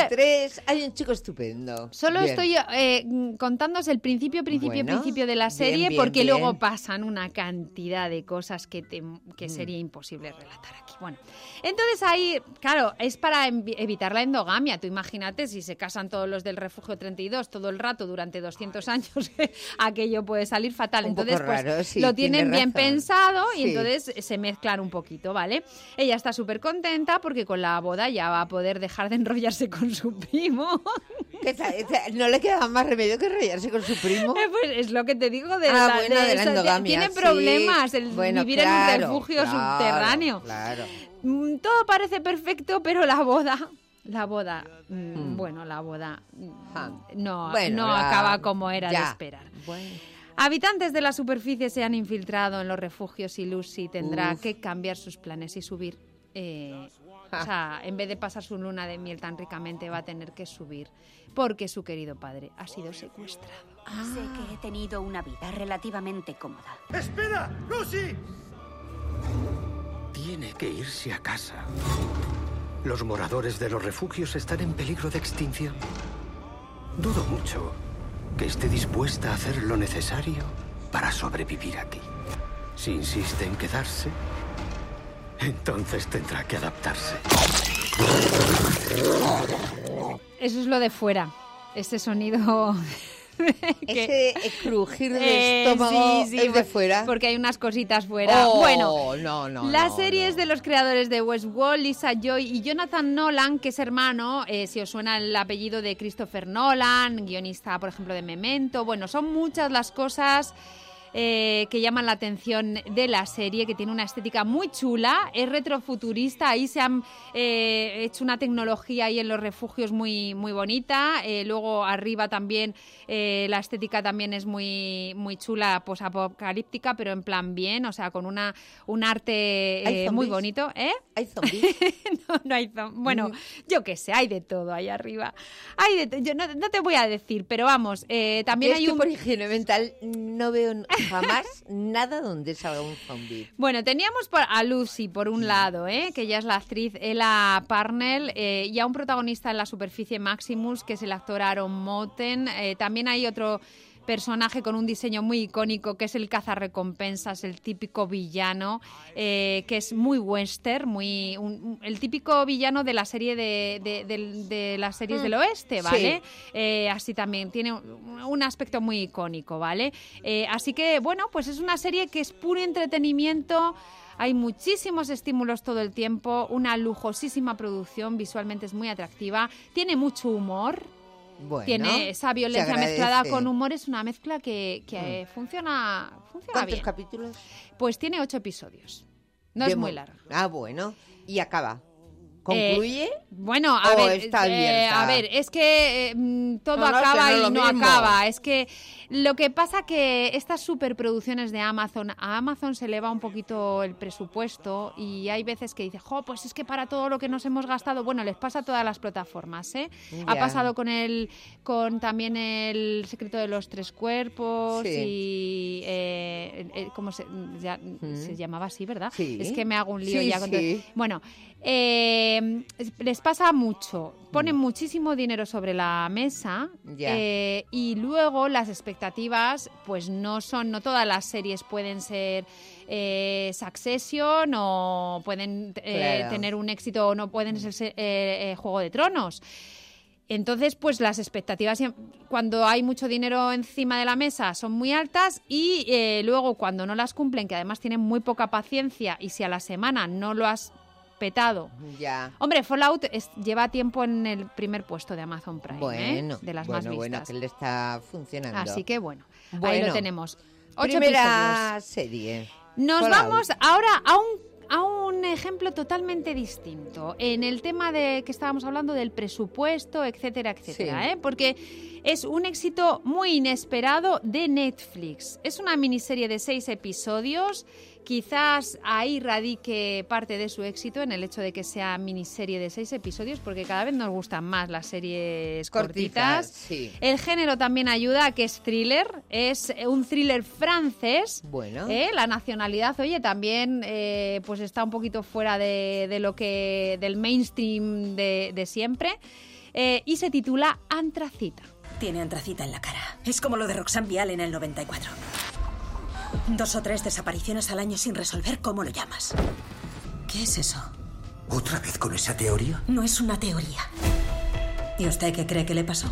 33 hay un chico estupendo. Solo estoy contándoos el principio de la serie, porque luego pasan una cantidad de cosas que sería imposible relatar aquí. Bueno, entonces ahí, claro, es para evitar la endogamia. Tú imagínate si se casan todos los del refugio 32 todo el rato durante 200 años, aquello puede salir fatal. Entonces, pues raro, sí, lo tienen bien pensado y sí. Entonces se mezclan un poquito, ¿vale? Ella está súper contenta porque con la boda ya va a poder dejar de enrollarse con su primo. ¿No le queda más remedio que enrollarse con su primo? Pues es lo que te digo de la endogamia. Tiene problemas el vivir en un refugio subterráneo. Claro. Todo parece perfecto, pero la boda no acaba como era de esperar. Bueno. Habitantes de la superficie se han infiltrado en los refugios y Lucy tendrá que cambiar sus planes y subir. O sea, en vez de pasar su luna de miel tan ricamente, va a tener que subir porque su querido padre ha sido secuestrado. Sé que he tenido una vida relativamente cómoda. ¡Espera, Lucy! Tiene que irse a casa. Los moradores de los refugios están en peligro de extinción. Dudo mucho que esté dispuesta a hacer lo necesario para sobrevivir aquí. Si insiste en quedarse, entonces tendrá que adaptarse. Eso es lo de fuera. Ese sonido Ese crujir del estómago sí, es de fuera. Porque hay unas cositas fuera. Bueno, la serie es no. de los creadores de Westworld, Lisa Joy y Jonathan Nolan, que es hermano, si os suena el apellido de Christopher Nolan, guionista, por ejemplo, de Memento. Bueno, son muchas las cosas que llaman la atención de la serie, que tiene una estética muy chula, es retrofuturista, ahí se han hecho una tecnología ahí en los refugios muy, muy bonita, luego arriba también la estética también es muy, muy chula, posapocalíptica, pero en plan bien, o sea, con un arte muy bonito. ¿Hay zombies? No hay zombies. Bueno, yo qué sé, hay de todo ahí arriba. Hay de yo no te voy a decir, pero vamos, también hay por higiene mental no veo jamás nada donde salga un zombie. Bueno, teníamos a Lucy por un lado, que ella es la actriz Ella Parnell, y a un protagonista en la superficie Maximus, que es el actor Aaron Moten. También hay otro personaje con un diseño muy icónico, que es el cazarrecompensas, el típico villano, que es muy western, el típico villano de la serie de las series del oeste, ¿vale? Sí. Así también tiene un aspecto muy icónico, ¿vale? Así que, bueno, pues es una serie que es puro entretenimiento. Hay muchísimos estímulos todo el tiempo, una lujosísima producción, visualmente es muy atractiva, tiene mucho humor. Bueno, tiene esa violencia mezclada con humor, es una mezcla que funciona bien. ¿Cuántos capítulos? Pues tiene 8 episodios. No es muy largo. Ah, bueno. ¿Y acaba? ¿Concluye? Bueno, a ver, está abierta. A ver, es que todo acaba y no acaba. Es que lo que pasa que estas superproducciones de Amazon, a Amazon se le va un poquito el presupuesto y hay veces que dice, pues es que para todo lo que nos hemos gastado, bueno, les pasa a todas las plataformas, ¿eh? Yeah. Ha pasado con también el Secreto de los Tres Cuerpos y ¿cómo se llamaba así, verdad? Sí. Es que me hago un lío ya con todo. Bueno, les pasa mucho, ponen muchísimo dinero sobre la mesa y luego las expectativas pues no todas las series pueden ser Succession o pueden tener un éxito o no pueden ser Juego de Tronos. Entonces, pues las expectativas cuando hay mucho dinero encima de la mesa son muy altas y luego cuando no las cumplen, que además tienen muy poca paciencia y si a la semana no lo has petado. Ya. Hombre, Fallout lleva tiempo en el primer puesto de Amazon Prime, de las más vistas. Bueno, que le está funcionando. Así que ahí lo tenemos. 8 primera episodios. Serie. Nos Fallout. Vamos ahora a un ejemplo totalmente distinto. En el tema de que estábamos hablando del presupuesto, etcétera, etcétera, sí. Porque es un éxito muy inesperado de Netflix. Es una miniserie de 6 episodios. Quizás ahí radique parte de su éxito en el hecho de que sea miniserie de 6 episodios, porque cada vez nos gustan más las series cortitas. Sí. El género también ayuda, que es thriller. Es un thriller francés. Bueno. La nacionalidad, oye, también pues está un poquito fuera de lo que del mainstream de siempre. Y se titula Antracita. Tiene antracita en la cara. Es como lo de Roxane Vial en el 94. 2 o 3 desapariciones al año sin resolver. ¿Cómo lo llamas? ¿Qué es eso? ¿Otra vez con esa teoría? No es una teoría. ¿Y usted qué cree que le pasó?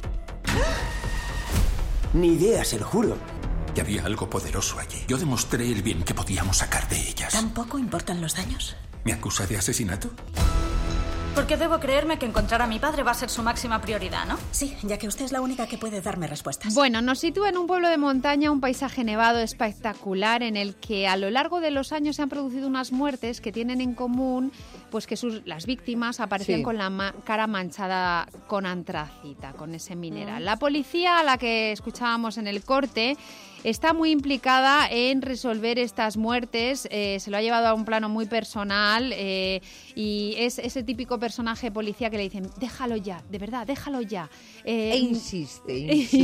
Ni idea, se lo juro. Y había algo poderoso allí. Yo demostré el bien que podíamos sacar de ellas. ¿Tampoco importan los daños? ¿Me acusa de asesinato? Porque debo creerme que encontrar a mi padre va a ser su máxima prioridad, ¿no? Sí, ya que usted es la única que puede darme respuestas. Bueno, nos sitúa en un pueblo de montaña, un paisaje nevado espectacular en el que a lo largo de los años se han producido unas muertes que tienen en común pues que las víctimas aparecían con la cara manchada con antracita, con ese mineral. La policía, a la que escuchábamos en el corte, está muy implicada en resolver estas muertes, se lo ha llevado a un plano muy personal y es ese típico personaje policía que le dicen, déjalo ya, de verdad, déjalo ya. Insiste.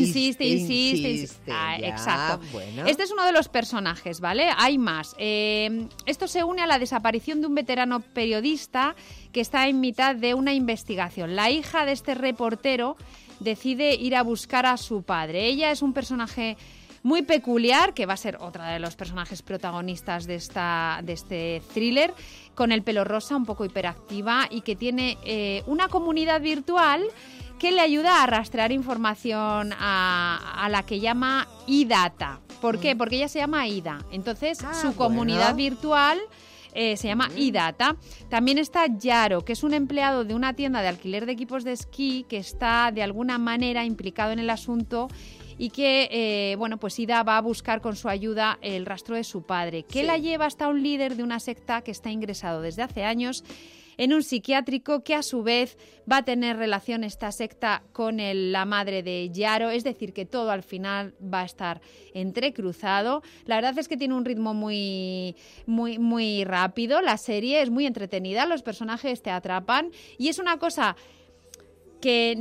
Exacto. Bueno. Este es uno de los personajes, ¿vale? Hay más. Esto se une a la desaparición de un veterano periodista que está en mitad de una investigación. La hija de este reportero decide ir a buscar a su padre. Ella es un personaje muy peculiar, que va a ser otra de los personajes protagonistas de este thriller, con el pelo rosa, un poco hiperactiva y que tiene una comunidad virtual que le ayuda a rastrear información a la que llama iData. ¿Por qué? Porque ella se llama Ida. Entonces, su comunidad virtual se llama iData. También está Yaro, que es un empleado de una tienda de alquiler de equipos de esquí que está de alguna manera implicado en el asunto y que, pues Ida va a buscar con su ayuda el rastro de su padre, que la lleva hasta un líder de una secta que está ingresado desde hace años en un psiquiátrico, que a su vez va a tener relación esta secta con la madre de Yaro, es decir, que todo al final va a estar entrecruzado. La verdad es que tiene un ritmo muy, muy, muy rápido, la serie es muy entretenida, los personajes te atrapan y es una cosa que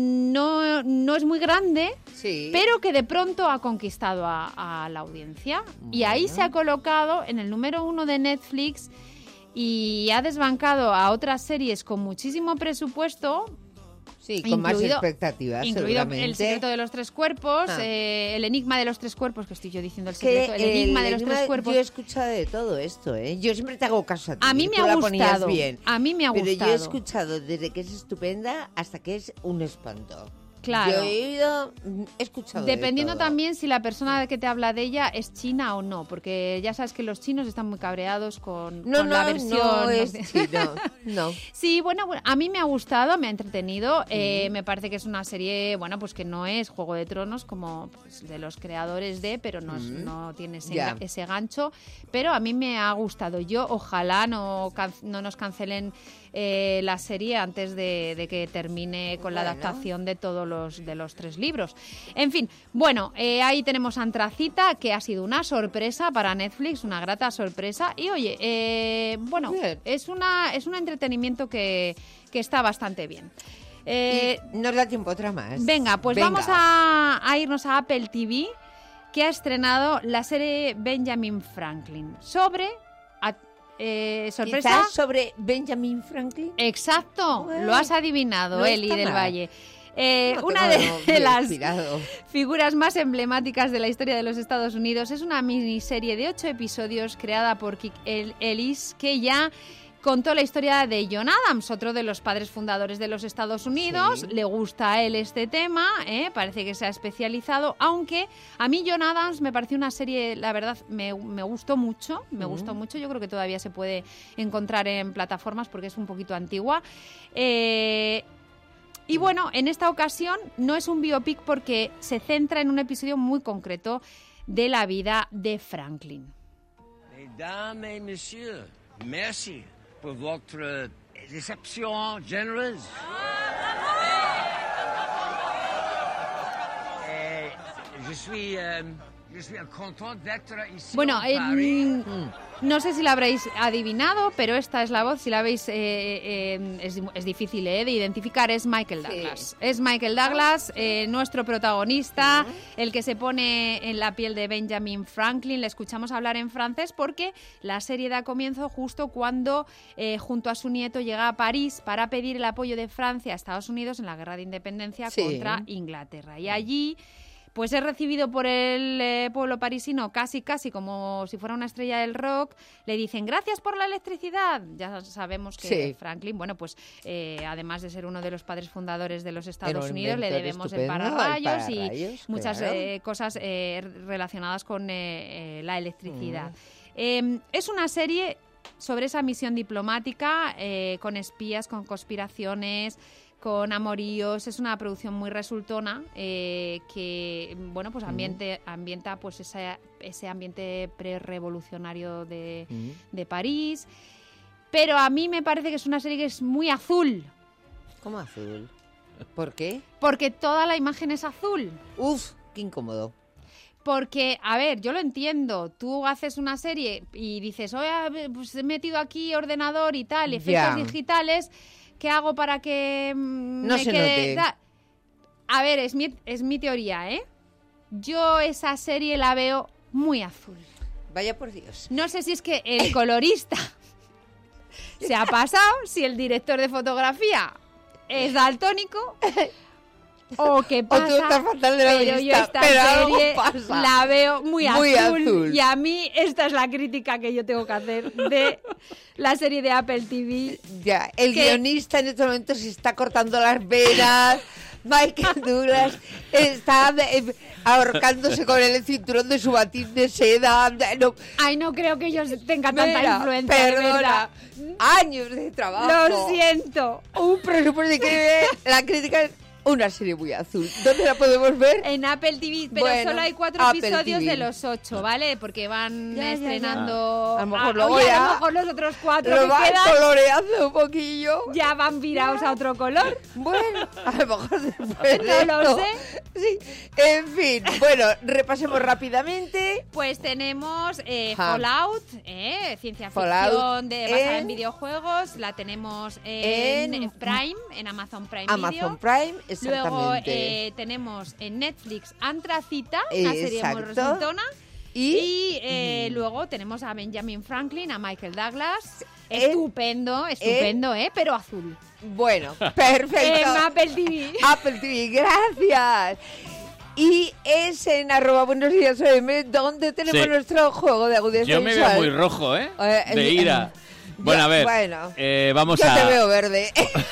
no es muy grande, pero que de pronto ha conquistado a la audiencia. Y ahí se ha colocado en el número 1 de Netflix y ha desbancado a otras series con muchísimo presupuesto. Sí, con más expectativas, incluido seguramente. El secreto de los tres cuerpos, el enigma de los tres cuerpos, que estoy yo diciendo el secreto, el enigma de los tres cuerpos. Yo he escuchado de todo esto, ¿eh? Yo siempre te hago caso a ti. A mí me ha gustado. A mí me ha gustado. Pero yo he escuchado desde que es estupenda hasta que es un espanto. Claro. Yo he escuchado dependiendo de todo. también si la persona que te habla de ella es china o no, porque ya sabes que los chinos están muy cabreados con la versión. No es chino, no. Sí, bueno, a mí me ha gustado, me ha entretenido. Me parece que es una serie, pues que no es Juego de Tronos como de los creadores de, pero no tiene ese gancho. Pero a mí me ha gustado. Yo ojalá no nos cancelen la serie antes de que termine con la adaptación de todos los 3 libros. En fin, ahí tenemos Antracita, que ha sido una sorpresa para Netflix, una grata sorpresa. Y oye, es un entretenimiento que está bastante bien. Nos da tiempo otra más. Venga, vamos a irnos a Apple TV, que ha estrenado la serie Benjamin Franklin sobre... sorpresa. ¿Quizás sobre Benjamin Franklin? Exacto, lo has adivinado, Eli del Valle. Una de las figuras más emblemáticas de la historia de los Estados Unidos. Es una miniserie de 8 episodios creada por Kik Ellis, que ya contó la historia de John Adams, otro de los padres fundadores de los Estados Unidos. Sí. Le gusta a él este tema, parece que se ha especializado, aunque a mí John Adams me pareció una serie, la verdad, me gustó mucho, gustó mucho. Yo creo que todavía se puede encontrar en plataformas porque es un poquito antigua. Y en esta ocasión no es un biopic porque se centra en un episodio muy concreto de la vida de Franklin. Mesdames et messieurs, merci pour votre réception généreuse. Je suis content d'être ici. No sé si la habréis adivinado, pero esta es la voz. Si la veis, es difícil de identificar. Es Michael Douglas. Sí. Es Michael Douglas, nuestro protagonista, el que se pone en la piel de Benjamin Franklin. Le escuchamos hablar en francés porque la serie da comienzo justo cuando, junto a su nieto, llega a París para pedir el apoyo de Francia a Estados Unidos en la guerra de independencia contra Inglaterra. Y allí... pues es recibido por el pueblo parisino casi como si fuera una estrella del rock. Le dicen, gracias por la electricidad. Ya sabemos que Franklin, además de ser uno de los padres fundadores de los Estados Unidos, le debemos el pararrayos y muchas cosas relacionadas con la electricidad. Es una serie sobre esa misión diplomática, con espías, con conspiraciones, con amoríos. Es una producción muy resultona, que ambienta pues ese ambiente prerevolucionario de París. Pero a mí me parece que es una serie que es muy azul. ¿Cómo azul? ¿Por qué? Porque toda la imagen es azul. Uf, qué incómodo. Porque, a ver, yo lo entiendo. Tú haces una serie y dices, oye, pues he metido aquí ordenador y tal, efectos digitales. ¿Qué hago para que no se note? A ver, es mi teoría, ¿eh? Yo esa serie la veo muy azul. Vaya por Dios. No sé si es que el colorista se ha pasado, si el director de fotografía es daltónico o qué pasa. O tú estás fatal de la vista, yo esta serie la veo muy azul. Y a mí esta es la crítica que yo tengo que hacer de la serie de Apple TV. Ya, el guionista en este momento se está cortando las venas Michael Douglas está ahorcándose con el cinturón de su batín de seda. No. Ay, no creo que ellos tengan tanta influencia, perdona, de verdad. Años de trabajo. Lo siento. Un presupuesto de que la crítica es una serie muy azul. ¿Dónde la podemos ver? En Apple TV, pero bueno, solo hay 4 Apple episodios TV. de los 8, ¿vale? Porque van estrenando... Ya. A lo mejor luego oye, ya... a lo mejor los otros 4 lo que van quedan coloreando un poquillo. ya van virados a otro color. Bueno, a lo mejor después no lo sé. Sí, en fin. Bueno, repasemos rápidamente. Pues tenemos Fallout, ciencia ficción basada en videojuegos. La tenemos en Prime, en Amazon Prime Video. Amazon Prime, exactamente. Luego tenemos en Netflix Antracita, una serie muy resultona. Y luego tenemos a Benjamin Franklin, a Michael Douglas. Estupendo, pero azul. Bueno, perfecto. En Apple TV. Apple TV, gracias. Y es en @buenosdías.om donde tenemos nuestro juego de agudeza Yo me visual. veo muy rojo, de ira. Bueno, a ver, vamos yo te veo verde.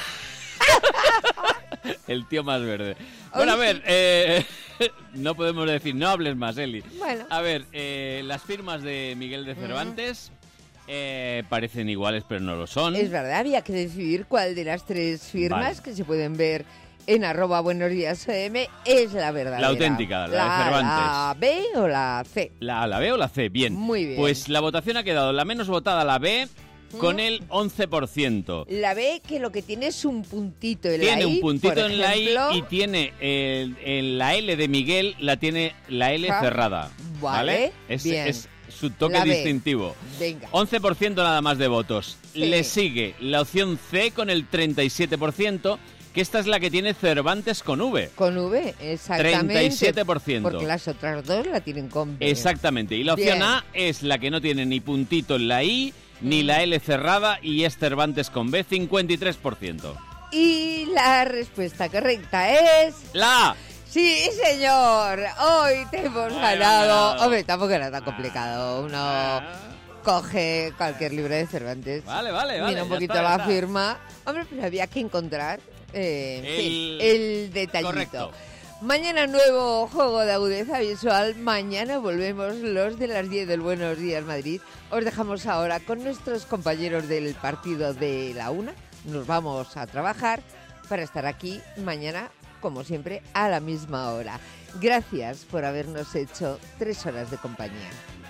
El tío más verde. Bueno, a ver, no podemos decir, no hables más, Eli. Bueno. A ver, las firmas de Miguel de Cervantes parecen iguales, pero no lo son. Es verdad, había que decidir cuál de las 3 firmas que se pueden ver en @buenosdías.om es la verdadera. La auténtica, la de Cervantes. ¿La B o la C? ¿La B o la C? Bien. Muy bien. Pues la votación ha quedado la menos votada, la B, con el 11%. La B, que lo que tiene es un puntito en la I. Tiene un puntito por en la I ejemplo. y tiene la L de Miguel, la tiene la L cerrada. Vale, bien. Es su toque distintivo. Venga. 11% nada más de votos. Sí. Le sigue la opción C con el 37%, que esta es la que tiene Cervantes con V. Con V, exactamente. 37%. Porque las otras 2 la tienen con B. Exactamente. Y la opción A es la que no tiene ni puntito en la I, ni la L cerrada, y es Cervantes con B, 53%. Y la respuesta correcta es... ¡La A! ¡Sí, señor! Hoy te hemos ganado. Hombre, tampoco era tan complicado. Uno coge cualquier libro de Cervantes. Vale. Mira un poquito la firma. Hombre, pero había que encontrar el detallito. Correcto. Mañana nuevo juego de agudeza visual. Mañana volvemos los de las 10 del Buenos Días Madrid. Os dejamos ahora con nuestros compañeros del partido de la 1. Nos vamos a trabajar para estar aquí mañana, como siempre, a la misma hora. Gracias por habernos hecho 3 horas de compañía.